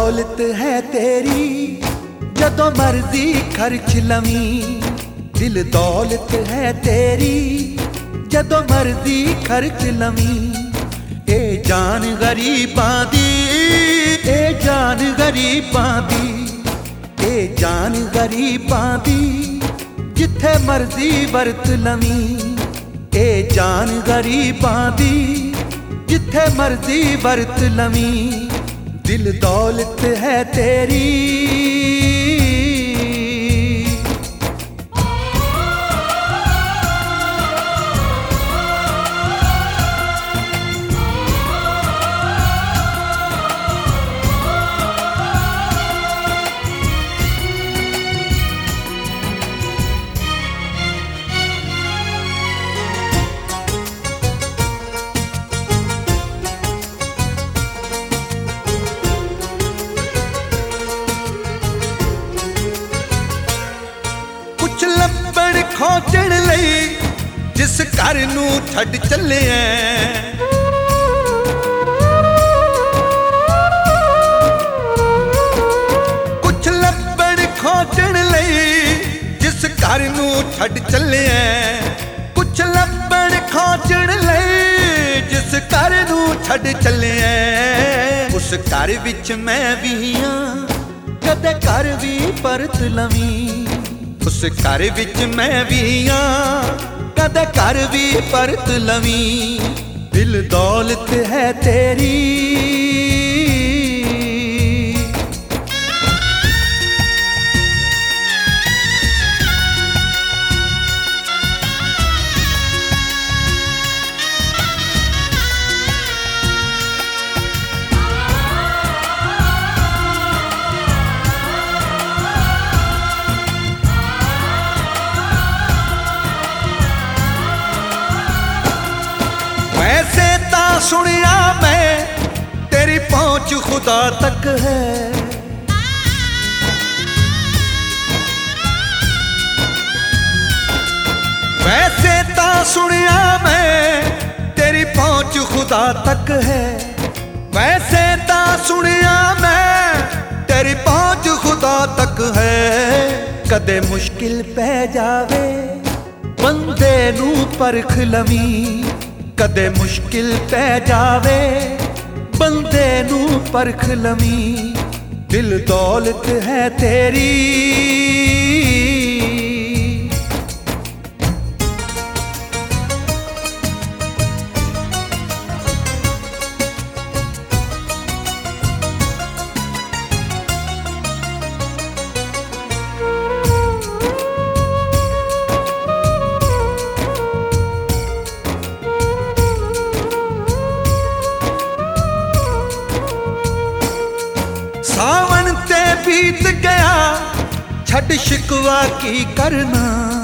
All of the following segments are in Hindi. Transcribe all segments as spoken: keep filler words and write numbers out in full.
दौलत है तेरी जदों मर्जी खर्च लवीं। दिल दौलत है तेरी जदों मर्जी खर्च लवीं। ए जान गरीबां दी, ए जान गरीबां दी, ए जान गरीबां दी, जिथे मर्जी वरत लवीं। ए जान गरीबां दी, जिथे मर्जी वरत लवीं। दिल दौलत है तेरी। ਲੱਭਣ ਖੋਜਣ ਲਈ ਜਿਸ ਘਰ ਨੂੰ ਛੱਡ ਚੱਲੇ ਐ। ਕੁਛ ਲੱਭਣ ਖੋਜਣ ਲਈ ਜਿਸ ਘਰ ਨੂੰ ਛੱਡ ਚੱਲੇ ਐ। ਕੁਛ ਲੱਭਣ ਖੋਜਣ ਲਈ ਜਿਸ ਘਰ ਨੂੰ ਛੱਡ ਚੱਲੇ ਐ। ਉਸ ਘਰ ਵਿੱਚ ਮੈਂ ਵੀ ਆ ਕਦੇ ਘਰ ਵੀ ਪਰਤ ਲਵੀਂ। उस घर विच मैं भी हाँ कदे घर भी परत लवीं। दिल दौलत है तेरी। वैसे ता सुनिया मैं तेरी पहुंच खुदा तक है। वैसे ता सुनिया मैं तेरी पहुंच खुदा तक है। वैसे ता सुनिया मैं तेरी पहुंच खुदा तक है। कदे मुश्किल पै जावे बंदे नू परख लवीं। कदे मुश्किल पै जावे बंदे नू परख लवीं। दिल दौलत है तेरी। सावन ते बीत गया छड़ शिकवा की करना।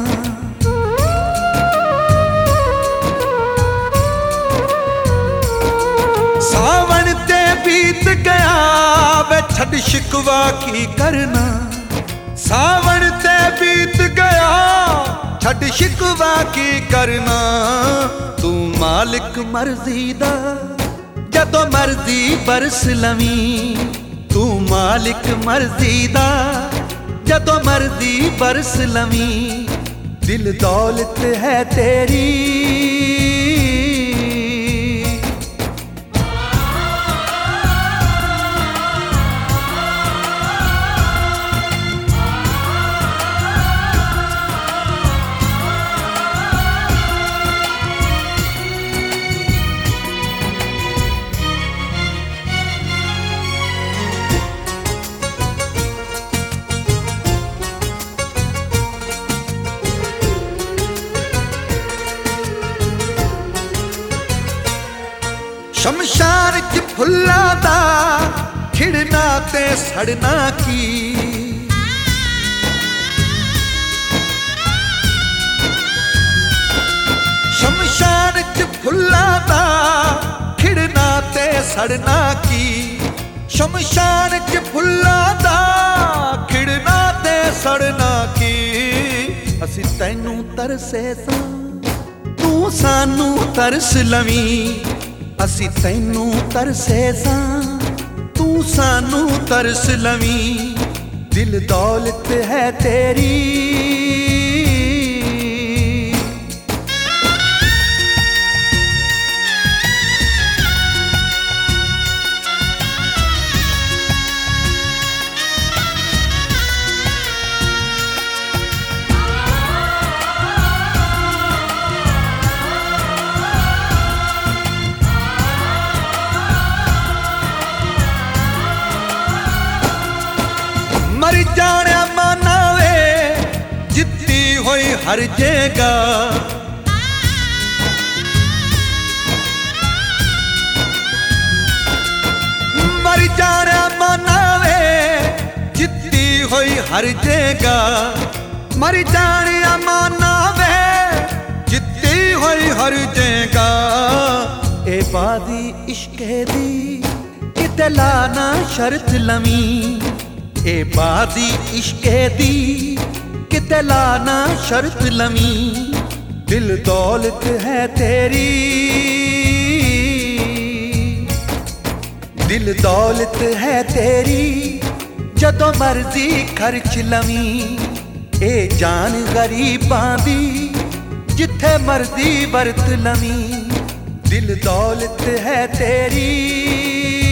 सावन ते बीत गया वे छड़ शिकवा की करना। सावन ते बीत गया छड़ शिकवा की करना। तू मालिक मर्जी दा जदों मर्जी बरस लवीं। तू मालिक मर्जी दा जदों मर्जी बरस लवीं। दिल दौलत है तेरी। शमशान च फुल्लां दा खिड़ना ते सड़ना की। शमशान च फुल्लां दा खिड़ना ते सड़ना की। शमशान च फुल्लां दा खिड़ना ते सड़ना की। असी तैनू तरसे सां तू सानू तरस लवीं। असी तैनू तरसे सां तू तू सानू तरस लवी, दिल दौलत है तेरी। मर जाने माना वे जित्ती हुई हर जगह, मर जाने माना वे जित्ती हुई हर जगह, मर जाने माना वे जित्ती हुई हर जगह। ए बादी इश्के दी किते लाना शर्त लवी, ए बादी इश्के दी किते लाना शर्त लवी, दिल दौलत है तेरी, दिल दौलत है तेरी, जदों मर्जी खर्च लवी। ए जान गरीबां दी जिथे मर्जी वरत लवी, दिल दौलत है तेरी।